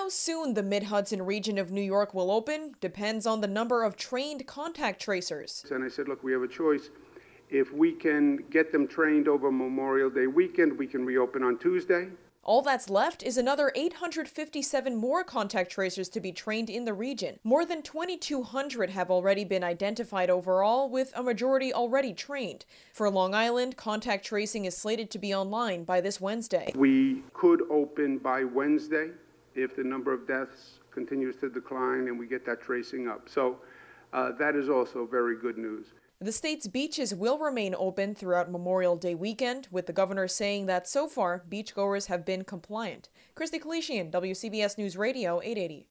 How soon the Mid-Hudson region of New York will open depends on the number of trained contact tracers. And I said, look, we have a choice. If we can get them trained over Memorial Day weekend, we can reopen on Tuesday. All that's left is another 857 more contact tracers to be trained in the region. More than 2,200 have already been identified overall, with a majority already trained. For Long Island, contact tracing is slated to be online by this Wednesday. We could open by Wednesday if the number of deaths continues to decline and we get that tracing up. So that is also very good news. The state's beaches will remain open throughout Memorial Day weekend, with the governor saying that so far, beachgoers have been compliant. Christy Kalishian, WCBS News Radio, 880.